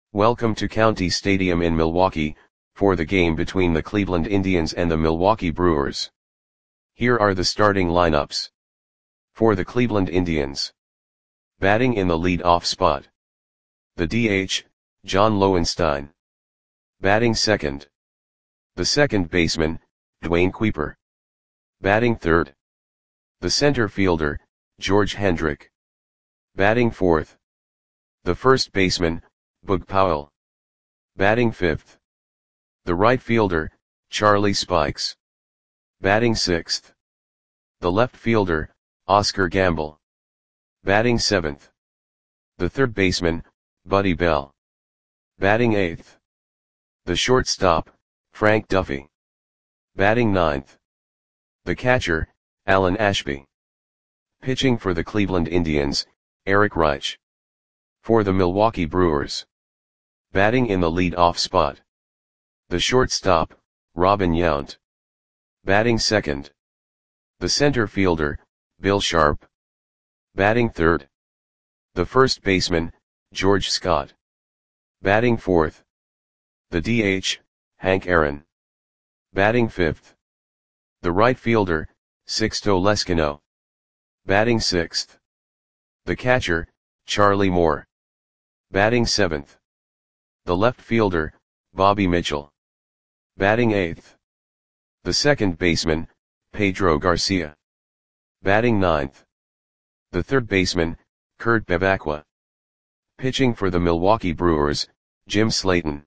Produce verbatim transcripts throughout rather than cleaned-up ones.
Welcome to County Stadium in Milwaukee, for the game between the Cleveland Indians and the Milwaukee Brewers. Here are the starting lineups. For the Cleveland Indians. Batting in the lead-off spot. The D H, John Lowenstein. Batting second. The second baseman, Duane Kuiper. Batting third. The center fielder, George Hendrick. Batting fourth. The first baseman, Boog Powell. Batting fifth. The right fielder, Charlie Spikes. Batting sixth. The left fielder, Oscar Gamble. Batting seventh. The third baseman, Buddy Bell. Batting eighth. The shortstop, Frank Duffy. Batting ninth. The catcher, Alan Ashby. Pitching for the Cleveland Indians, Eric Reich. For the Milwaukee Brewers. Batting in the lead-off spot. The shortstop, Robin Yount. Batting second. The center fielder, Bill Sharp. Batting third. The first baseman, George Scott. Batting fourth. The D H, Hank Aaron. Batting fifth. The right fielder, Sixto Leskino. Batting sixth. The catcher, Charlie Moore. Batting seventh. The left fielder, Bobby Mitchell. Batting eighth. The second baseman, Pedro Garcia. Batting ninth. The third baseman, Kurt Bevacqua. Pitching for the Milwaukee Brewers, Jim Slayton.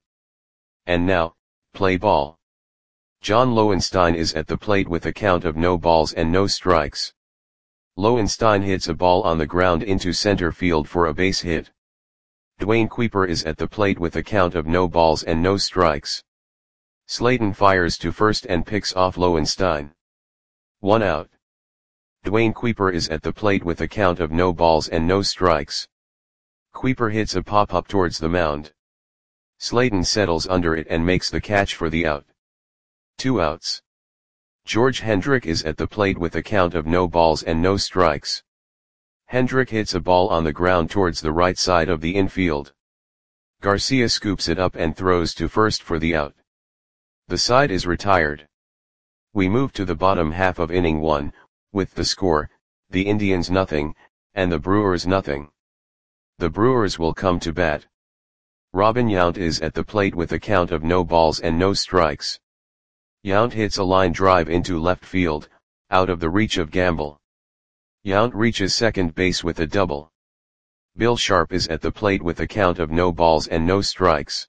And now, play ball. John Lowenstein is at the plate with a count of no balls and no strikes. Lowenstein hits a ball on the ground into center field for a base hit. Duane Kuiper is at the plate with a count of no balls and no strikes. Slayton fires to first and picks off Lowenstein. One out. Duane Kuiper is at the plate with a count of no balls and no strikes. Kuiper hits a pop-up towards the mound. Slayton settles under it and makes the catch for the out. Two outs. George Hendrick is at the plate with a count of no balls and no strikes. Hendrick hits a ball on the ground towards the right side of the infield. Garcia scoops it up and throws to first for the out. The side is retired. We move to the bottom half of inning one, with the score, the Indians nothing, and the Brewers nothing. The Brewers will come to bat. Robin Yount is at the plate with a count of no balls and no strikes. Yount hits a line drive into left field, out of the reach of Gamble. Yount reaches second base with a double. Bill Sharp is at the plate with a count of no balls and no strikes.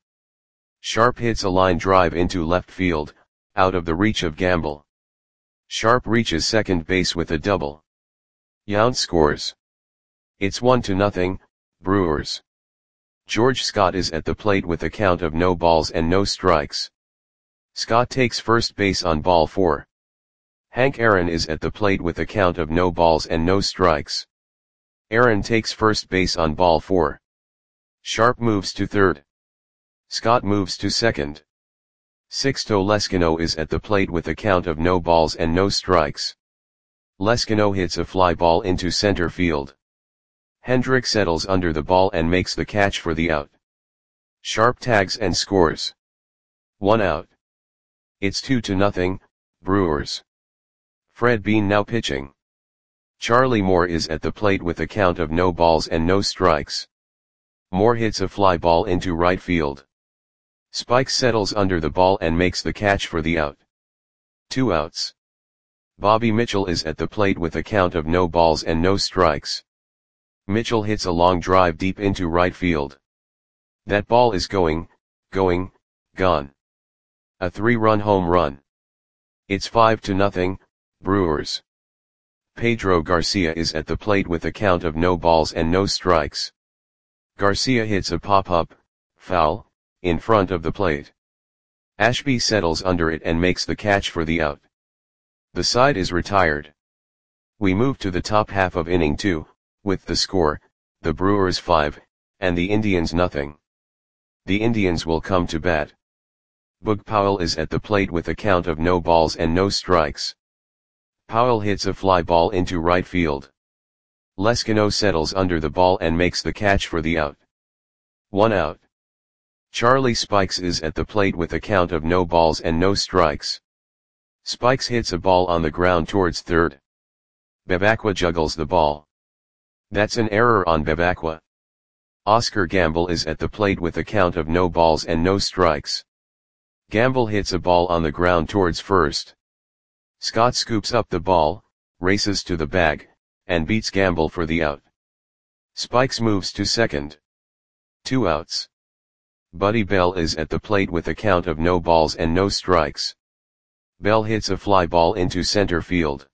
Sharp hits a line drive into left field, out of the reach of Gamble. Sharp reaches second base with a double. Yount scores. It's one to nothing, Brewers. George Scott is at the plate with a count of no balls and no strikes. Scott takes first base on ball four. Hank Aaron is at the plate with a count of no balls and no strikes. Aaron takes first base on ball four. Sharp moves to third. Scott moves to second. Sixto Leskino is at the plate with a count of no balls and no strikes. Leskino hits a fly ball into center field. Hendrick settles under the ball and makes the catch for the out. Sharp tags and scores. One out. It's two to nothing, Brewers. Fred Bean now pitching. Charlie Moore is at the plate with a count of no balls and no strikes. Moore hits a fly ball into right field. Spikes settles under the ball and makes the catch for the out. Two outs. Bobby Mitchell is at the plate with a count of no balls and no strikes. Mitchell hits a long drive deep into right field. That ball is going, going, gone. A three-run home run. It's five to nothing, Brewers. Pedro Garcia is at the plate with a count of no balls and no strikes. Garcia hits a pop-up, foul, in front of the plate. Ashby settles under it and makes the catch for the out. The side is retired. We move to the top half of inning two, with the score, the Brewers five, and the Indians nothing. The Indians will come to bat. Boog Powell is at the plate with a count of no balls and no strikes. Powell hits a fly ball into right field. Leskino settles under the ball and makes the catch for the out. One out. Charlie Spikes is at the plate with a count of no balls and no strikes. Spikes hits a ball on the ground towards third. Bevacqua juggles the ball. That's an error on Bevacqua. Oscar Gamble is at the plate with a count of no balls and no strikes. Gamble hits a ball on the ground towards first. Scott scoops up the ball, races to the bag, and beats Gamble for the out. Spikes moves to second. Two outs. Buddy Bell is at the plate with a count of no balls and no strikes. Bell hits a fly ball into center field.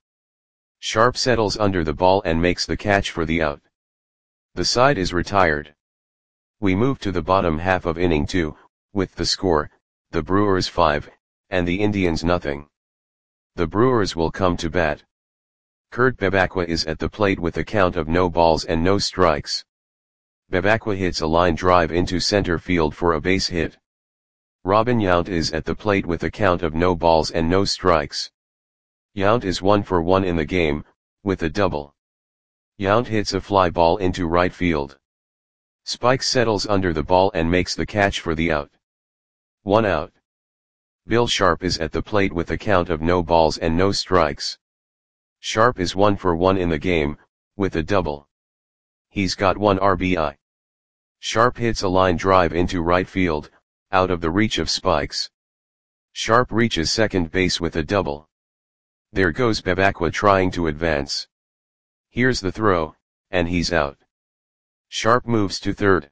Sharp settles under the ball and makes the catch for the out. The side is retired. We move to the bottom half of inning two, with the score, the Brewers five, and the Indians nothing. The Brewers will come to bat. Kurt Bevacqua is at the plate with a count of no balls and no strikes. Bevacqua hits a line drive into center field for a base hit. Robin Yount is at the plate with a count of no balls and no strikes. Yount is one for one in the game, with a double. Yount hits a fly ball into right field. Spikes settles under the ball and makes the catch for the out. One out. Bill Sharp is at the plate with a count of no balls and no strikes. Sharp is one for one in the game, with a double. He's got one R B I. Sharp hits a line drive into right field, out of the reach of Spikes. Sharp reaches second base with a double. There goes Bevacqua trying to advance. Here's the throw, and he's out. Sharp moves to third.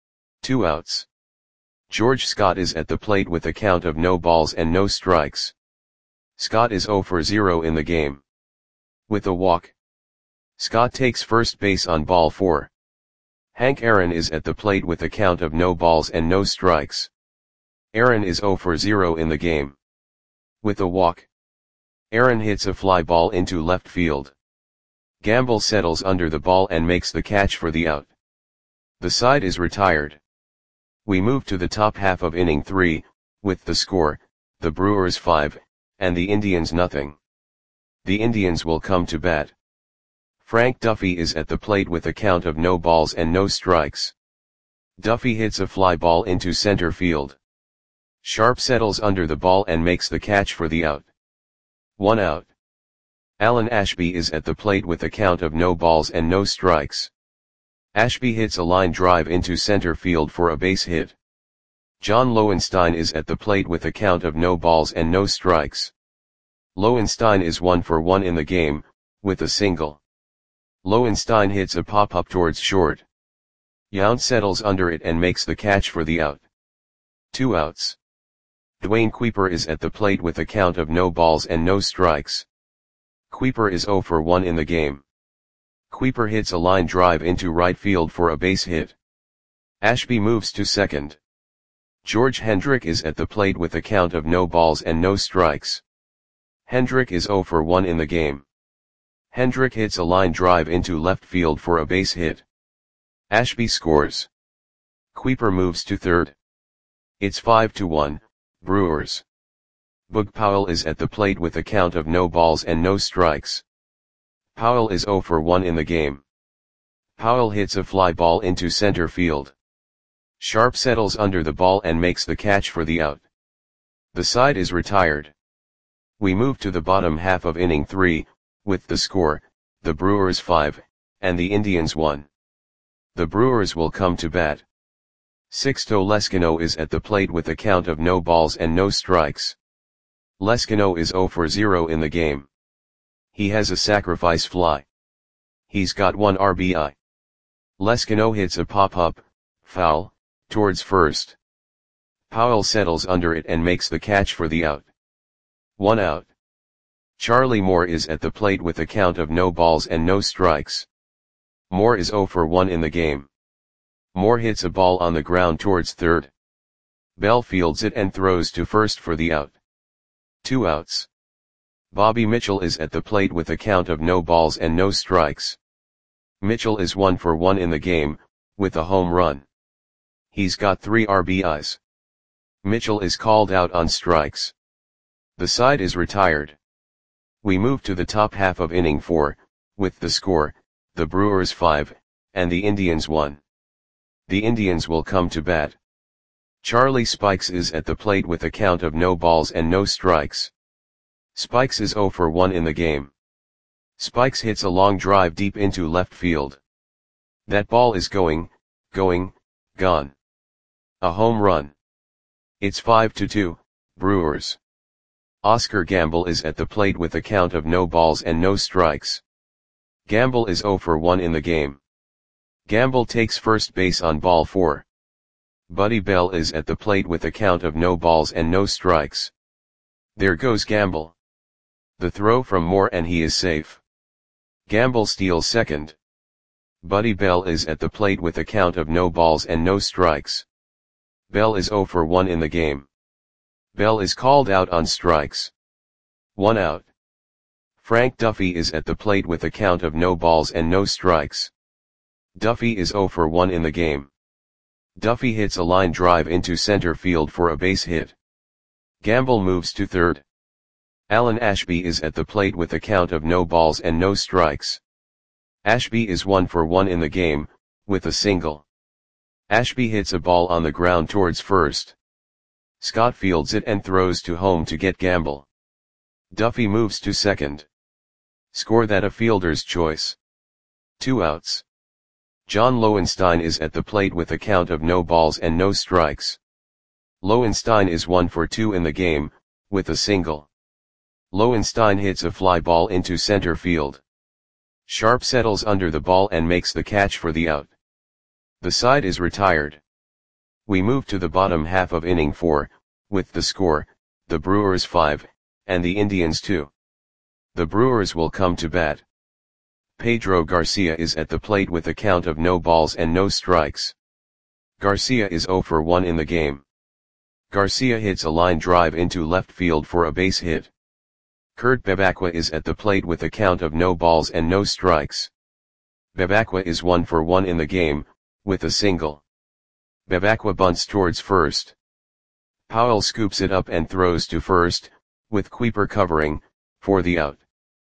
Two outs. George Scott is at the plate with a count of no balls and no strikes. Scott is zero for zero in the game. With a walk. Scott takes first base on ball four. Hank Aaron is at the plate with a count of no balls and no strikes. Aaron is zero for zero in the game. With a walk. Aaron hits a fly ball into left field. Gamble settles under the ball and makes the catch for the out. The side is retired. We move to the top half of inning three, with the score, the Brewers five, and the Indians nothing. The Indians will come to bat. Frank Duffy is at the plate with a count of no balls and no strikes. Duffy hits a fly ball into center field. Sharp settles under the ball and makes the catch for the out. One out. Alan Ashby is at the plate with a count of no balls and no strikes. Ashby hits a line drive into center field for a base hit. John Lowenstein is at the plate with a count of no balls and no strikes. Lowenstein is one for one in the game, with a single. Lowenstein hits a pop-up towards short. Yount settles under it and makes the catch for the out. Two outs. Dwayne Kuiper is at the plate with a count of no balls and no strikes. Kuiper is zero for one in the game. Kuiper hits a line drive into right field for a base hit. Ashby moves to second. George Hendrick is at the plate with a count of no balls and no strikes. Hendrick is zero for one in the game. Hendrick hits a line drive into left field for a base hit. Ashby scores. Kuiper moves to third. It's five to one, Brewers. Boog Powell is at the plate with a count of no balls and no strikes. Powell is zero for one in the game. Powell hits a fly ball into center field. Sharp settles under the ball and makes the catch for the out. The side is retired. We move to the bottom half of inning three, with the score, the Brewers five, and the Indians one. The Brewers will come to bat. Sixto Leskino is at the plate with a count of no balls and no strikes. Leskino is zero for zero in the game. He has a sacrifice fly. He's got one R B I. Leskino hits a pop-up, foul, towards first. Powell settles under it and makes the catch for the out. One out. Charlie Moore is at the plate with a count of no balls and no strikes. Moore is zero for one in the game. Moore hits a ball on the ground towards third. Bell fields it and throws to first for the out. Two outs. Bobby Mitchell is at the plate with a count of no balls and no strikes. Mitchell is one for one in the game, with a home run. He's got three R B Is. Mitchell is called out on strikes. The side is retired. We move to the top half of inning four, with the score, the Brewers five, and the Indians one. The Indians will come to bat. Charlie Spikes is at the plate with a count of no balls and no strikes. Spikes is zero for one in the game. Spikes hits a long drive deep into left field. That ball is going, going, gone. A home run. It's five to two, Brewers. Oscar Gamble is at the plate with a count of no balls and no strikes. Gamble is zero for one in the game. Gamble takes first base on ball four. Buddy Bell is at the plate with a count of no balls and no strikes. There goes Gamble. The throw from Moore and he is safe. Gamble steals second. Buddy Bell is at the plate with a count of no balls and no strikes. Bell is zero for one in the game. Bell is called out on strikes. One out. Frank Duffy is at the plate with a count of no balls and no strikes. Duffy is zero for one in the game. Duffy hits a line drive into center field for a base hit. Gamble moves to third. Alan Ashby is at the plate with a count of no balls and no strikes. Ashby is one for one in the game, with a single. Ashby hits a ball on the ground towards first. Scott fields it and throws to home to get Gamble. Duffy moves to second. Score that a fielder's choice. Two outs. John Lowenstein is at the plate with a count of no balls and no strikes. Lowenstein is one for two in the game, with a single. Lowenstein hits a fly ball into center field. Sharp settles under the ball and makes the catch for the out. The side is retired. We move to the bottom half of inning four, with the score, the Brewers five, and the Indians two. The Brewers will come to bat. Pedro Garcia is at the plate with a count of no balls and no strikes. Garcia is zero for one in the game. Garcia hits a line drive into left field for a base hit. Kurt Bebacqua is at the plate with a count of no balls and no strikes. Bebacqua is one for one in the game, with a single. Bebacqua bunts towards first. Powell scoops it up and throws to first, with Kuiper covering, for the out.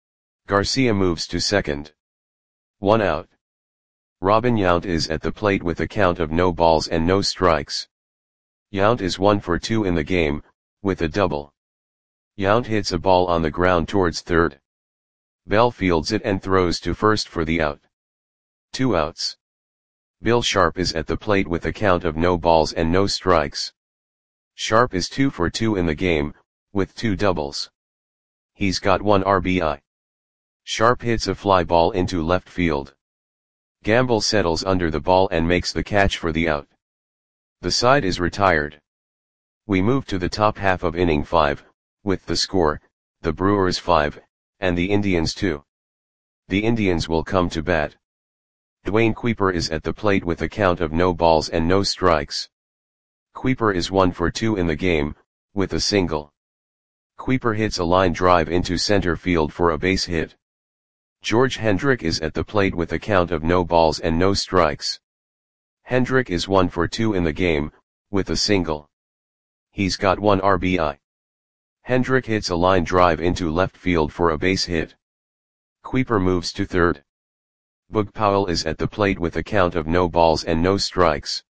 Garcia moves to second. One out. Robin Yount is at the plate with a count of no balls and no strikes. Yount is one for two in the game, with a double. Yount hits a ball on the ground towards third. Bell fields it and throws to first for the out. Two outs. Bill Sharp is at the plate with a count of no balls and no strikes. Sharp is two for two in the game, with two doubles. He's got one R B I. Sharp hits a fly ball into left field. Gamble settles under the ball and makes the catch for the out. The side is retired. We move to the top half of inning five, with the score, the Brewers five, and the Indians two. The Indians will come to bat. Dwayne Kuiper is at the plate with a count of no balls and no strikes. Kuiper is one for two in the game, with a single. Kuiper hits a line drive into center field for a base hit. George Hendrick is at the plate with a count of no balls and no strikes. Hendrick is one for two in the game, with a single. He's got one R B I. Hendrick hits a line drive into left field for a base hit. Kuiper moves to third. Boog Powell is at the plate with a count of no balls and no strikes.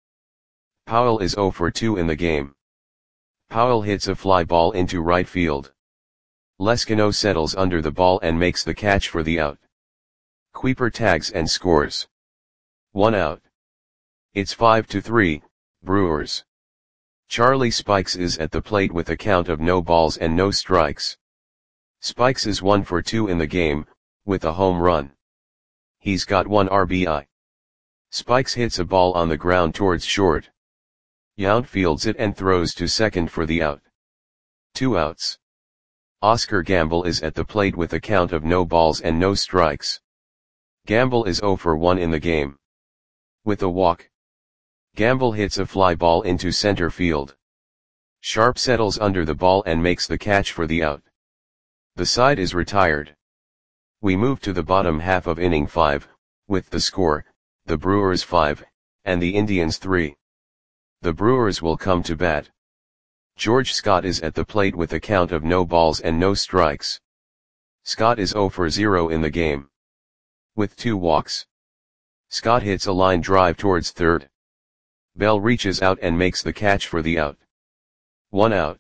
Powell is zero for two in the game. Powell hits a fly ball into right field. Leskino settles under the ball and makes the catch for the out. Kuiper tags and scores. One out. It's five to three, Brewers. Charlie Spikes is at the plate with a count of no balls and no strikes. Spikes is one for two in the game, with a home run. He's got one R B I. Spikes hits a ball on the ground towards short. Yount fields it and throws to second for the out. Two outs. Oscar Gamble is at the plate with a count of no balls and no strikes. Gamble is zero for one in the game. With a walk. Gamble hits a fly ball into center field. Sharp settles under the ball and makes the catch for the out. The side is retired. We move to the bottom half of inning five, with the score, the Brewers five, and the Indians three. The Brewers will come to bat. George Scott is at the plate with a count of no balls and no strikes. Scott is zero for zero in the game. With two walks. Scott hits a line drive towards third. Bell reaches out and makes the catch for the out. One out.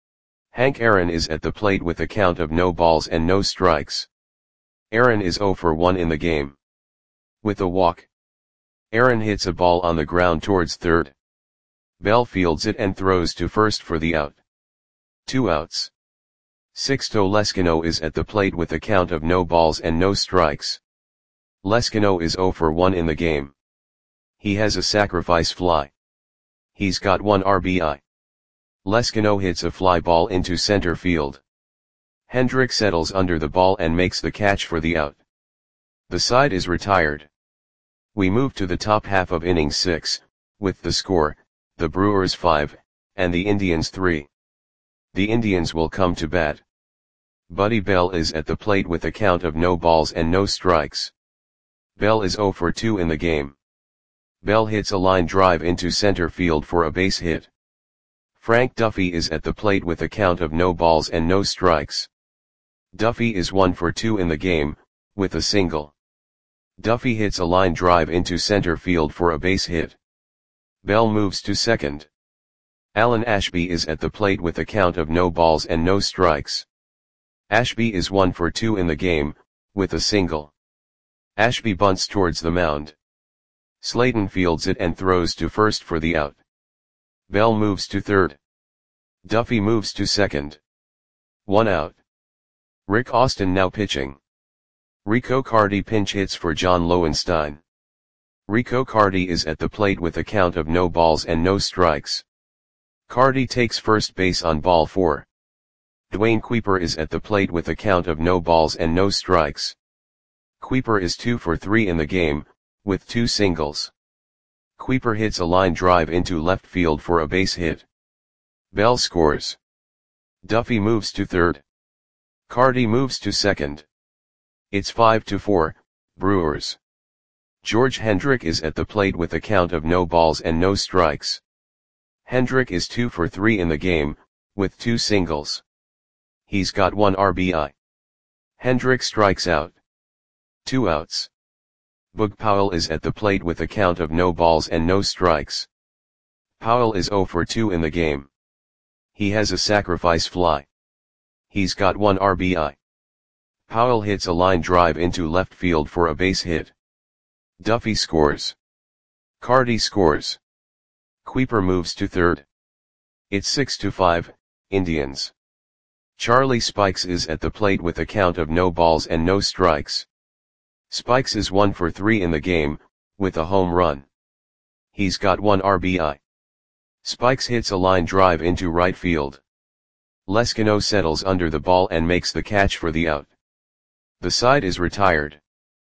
Hank Aaron is at the plate with a count of no balls and no strikes. Aaron is zero for one in the game. With a walk, Aaron hits a ball on the ground towards third. Bell fields it and throws to first for the out. Two outs. Sixto Leskino is at the plate with a count of no balls and no strikes. Leskino is zero for one in the game. He has a sacrifice fly. He's got one R B I. Leskino hits a fly ball into center field. Hendrick settles under the ball and makes the catch for the out. The side is retired. We move to the top half of inning six, with the score, the Brewers five, and the Indians three. The Indians will come to bat. Buddy Bell is at the plate with a count of no balls and no strikes. Bell is zero for two in the game. Bell hits a line drive into center field for a base hit. Frank Duffy is at the plate with a count of no balls and no strikes. Duffy is one for two in the game, with a single. Duffy hits a line drive into center field for a base hit. Bell moves to second. Alan Ashby is at the plate with a count of no balls and no strikes. Ashby is one for two in the game, with a single. Ashby bunts towards the mound. Slayton fields it and throws to first for the out. Bell moves to third. Duffy moves to second. One out. Rick Austin now pitching. Rico Cardi pinch hits for John Lowenstein. Rico Cardi is at the plate with a count of no balls and no strikes. Cardi takes first base on ball four. Dwayne Kuiper is at the plate with a count of no balls and no strikes. Kuiper is two for three in the game, with two singles. Kuiper hits a line drive into left field for a base hit. Bell scores. Duffy moves to third. Cardi moves to second. It's five to four, Brewers. George Hendrick is at the plate with a count of no balls and no strikes. Hendrick is two for three in the game, with two singles. He's got one R B I. Hendrick strikes out. Two outs. Boog Powell is at the plate with a count of no balls and no strikes. Powell is zero for two in the game. He has a sacrifice fly. He's got one R B I. Powell hits a line drive into left field for a base hit. Duffy scores. Cardi scores. Kuiper moves to third. It's six to five, Indians. Charlie Spikes is at the plate with a count of no balls and no strikes. Spikes is one for three in the game, with a home run. He's got one R B I. Spikes hits a line drive into right field. Leskino settles under the ball and makes the catch for the out. The side is retired.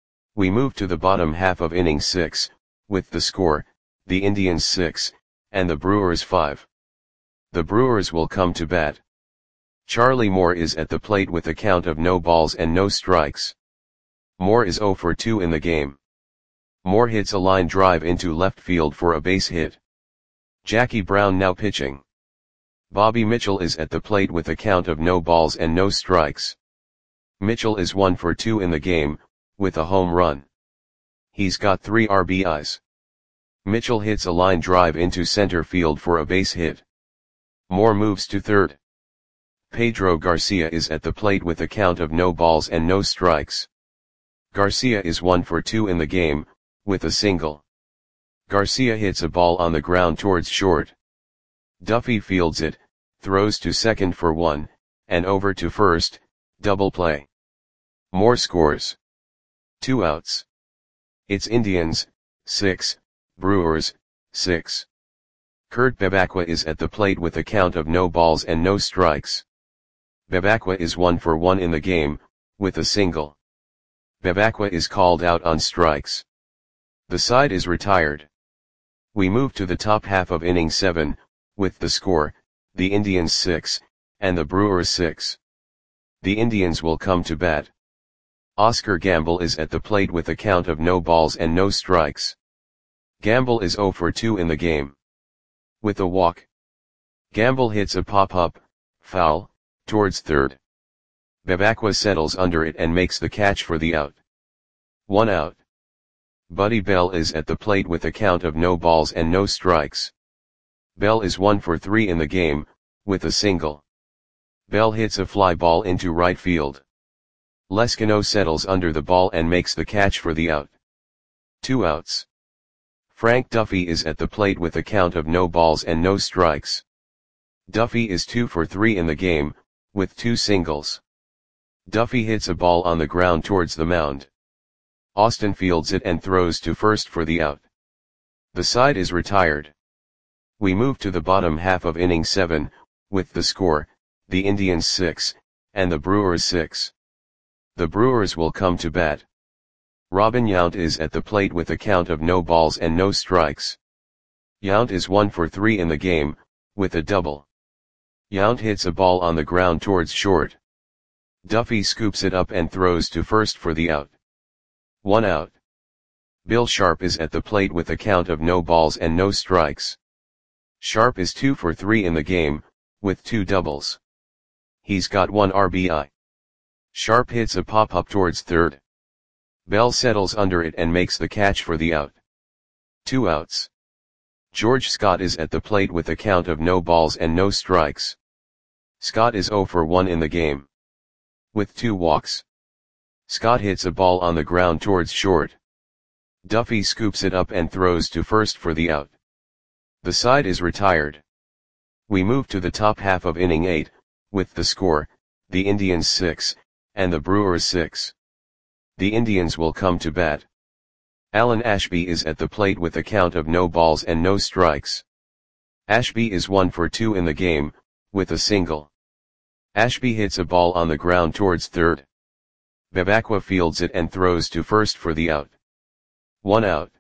We move to the bottom half of inning six, with the score, the Indians six, and the Brewers five. The Brewers will come to bat. Charlie Moore is at the plate with a count of no balls and no strikes. Moore is zero for two in the game. Moore hits a line drive into left field for a base hit. Jackie Brown now pitching. Bobby Mitchell is at the plate with a count of no balls and no strikes. Mitchell is one for two in the game, with a home run. He's got three R B Is. Mitchell hits a line drive into center field for a base hit. Moore moves to third. Pedro Garcia is at the plate with a count of no balls and no strikes. Garcia is one for two in the game, with a single. Garcia hits a ball on the ground towards short. Duffy fields it, throws to second for one, and over to first, double play. Moore scores. Two outs. It's Indians, six, Brewers, six. Kurt Bebacqua is at the plate with a count of no balls and no strikes. Bebacqua is one for one in the game, with a single. Bebacqua is called out on strikes. The side is retired. We move to the top half of inning seven, with the score, the Indians six, and the Brewers six. The Indians will come to bat. Oscar Gamble is at the plate with a count of no balls and no strikes. Gamble is zero for two in the game. With a walk, Gamble hits a pop-up, foul, towards third. Bebacqua settles under it and makes the catch for the out. One out. Buddy Bell is at the plate with a count of no balls and no strikes. Bell is one for three in the game, with a single. Bell hits a fly ball into right field. Leskino settles under the ball and makes the catch for the out. Two outs. Frank Duffy is at the plate with a count of no balls and no strikes. Duffy is two for three in the game, with two singles. Duffy hits a ball on the ground towards the mound. Austin fields it and throws to first for the out. The side is retired. We move to the bottom half of inning seven, with the score, the Indians six, and the Brewers six. The Brewers will come to bat. Robin Yount is at the plate with a count of no balls and no strikes. Yount is one for three in the game, with a double. Yount hits a ball on the ground towards short. Duffy scoops it up and throws to first for the out. One out. Bill Sharp is at the plate with a count of no balls and no strikes. Sharp is two for three in the game, with two doubles. He's got one R B I. Sharp hits a pop-up towards third. Bell settles under it and makes the catch for the out. Two outs. George Scott is at the plate with a count of no balls and no strikes. Scott is zero for one in the game, with two walks. Scott hits a ball on the ground towards short. Duffy scoops it up and throws to first for the out. The side is retired. We move to the top half of inning eight, with the score, the Indians six, and the Brewers six. The Indians will come to bat. Alan Ashby is at the plate with a count of no balls and no strikes. Ashby is one for two in the game, with a single. Ashby hits a ball on the ground towards third. Bebacqua fields it and throws to first for the out. One out.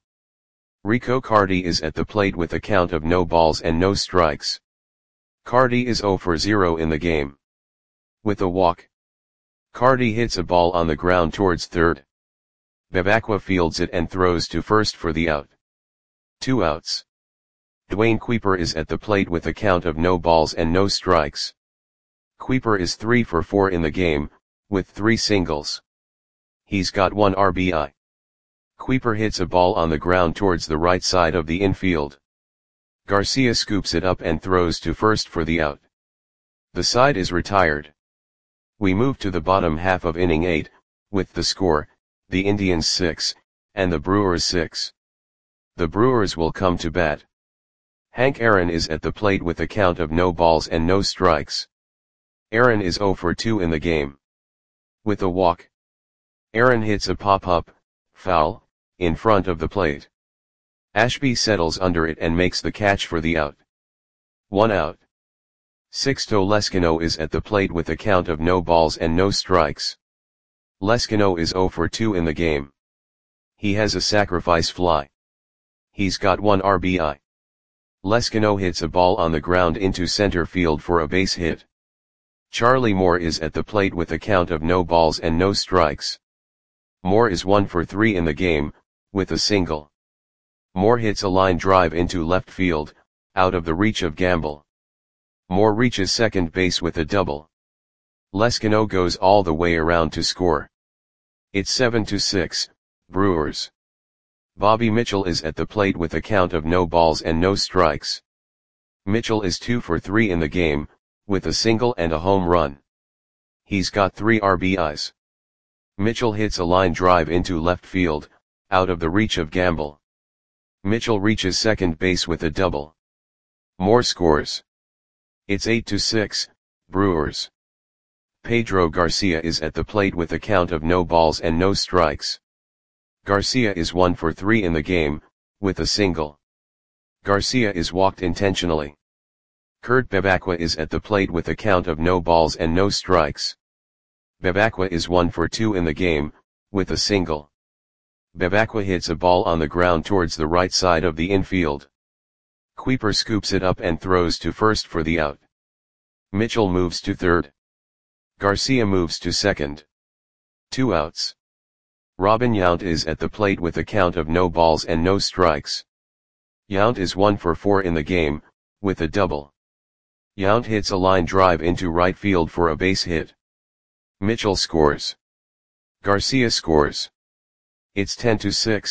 Rico Carty is at the plate with a count of no balls and no strikes. Carty is zero for zero in the game, with a walk. Carty hits a ball on the ground towards third. Bebacqua fields it and throws to first for the out. Two outs. Dwayne Kuiper is at the plate with a count of no balls and no strikes. Kuiper is three for four in the game, with three singles. He's got one R B I. Kuiper hits a ball on the ground towards the right side of the infield. Garcia scoops it up and throws to first for the out. The side is retired. We move to the bottom half of inning eight, with the score, the Indians six, and the Brewers six. The Brewers will come to bat. Hank Aaron is at the plate with a count of no balls and no strikes. Aaron is zero for two in the game, with a walk. Aaron hits a pop-up, foul, in front of the plate. Ashby settles under it and makes the catch for the out. One out. Sixto Leskino is at the plate with a count of no balls and no strikes. Leskino is zero for two in the game. He has a sacrifice fly. He's got one R B I. Leskino hits a ball on the ground into center field for a base hit. Charlie Moore is at the plate with a count of no balls and no strikes. Moore is one for three in the game, with a single. Moore hits a line drive into left field, out of the reach of Gamble. Moore reaches second base with a double. Leskino goes all the way around to score. It's seven to six, Brewers. Bobby Mitchell is at the plate with a count of no balls and no strikes. Mitchell is two for three in the game, with a single and a home run. He's got three R B Is. Mitchell hits a line drive into left field, out of the reach of Gamble. Mitchell reaches second base with a double. Moore scores. It's eight to six, Brewers. Pedro Garcia is at the plate with a count of no balls and no strikes. Garcia is one for three in the game, with a single. Garcia is walked intentionally. Kurt Bebacqua is at the plate with a count of no balls and no strikes. Bebacqua is one for two in the game, with a single. Bebacqua hits a ball on the ground towards the right side of the infield. Kuiper scoops it up and throws to first for the out. Mitchell moves to third. Garcia moves to second. Two outs. Robin Yount is at the plate with a count of no balls and no strikes. Yount is one for four in the game, with a double. Yount hits a line drive into right field for a base hit. Mitchell scores. Garcia scores. It's ten to six,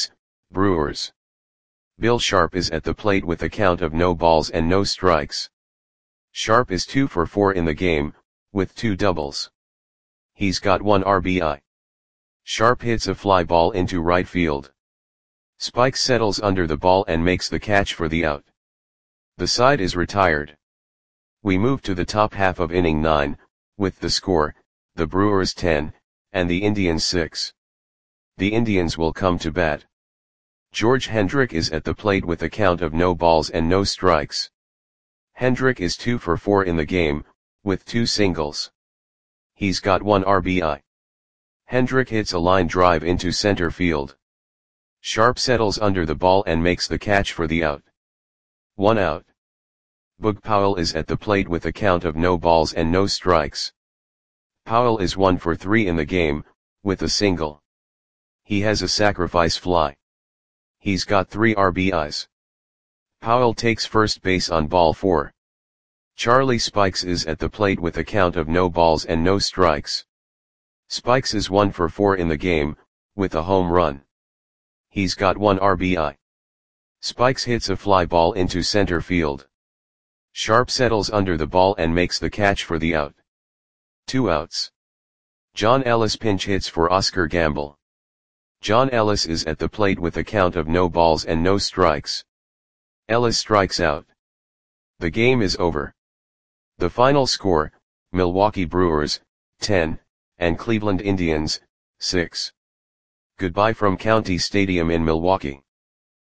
Brewers. Bill Sharp is at the plate with a count of no balls and no strikes. Sharp is two for four in the game, with two doubles. He's got one R B I. Sharp hits a fly ball into right field. Spikes settles under the ball and makes the catch for the out. The side is retired. We move to the top half of inning nine, with the score, the Brewers ten, and the Indians six. The Indians will come to bat. George Hendrick is at the plate with a count of no balls and no strikes. Hendrick is two for four in the game, with two singles. He's got one R B I. Hendrick hits a line drive into center field. Sharp settles under the ball and makes the catch for the out. One out. Boog Powell is at the plate with a count of no balls and no strikes. Powell is one for three in the game, with a single. He has a sacrifice fly. He's got three R B Is. Powell takes first base on ball four. Charlie Spikes is at the plate with a count of no balls and no strikes. Spikes is one for four in the game, with a home run. He's got one R B I. Spikes hits a fly ball into center field. Sharp settles under the ball and makes the catch for the out. Two outs. John Ellis pinch hits for Oscar Gamble. John Ellis is at the plate with a count of no balls and no strikes. Ellis strikes out. The game is over. The final score, Milwaukee Brewers, ten, and Cleveland Indians, six. Goodbye from County Stadium in Milwaukee.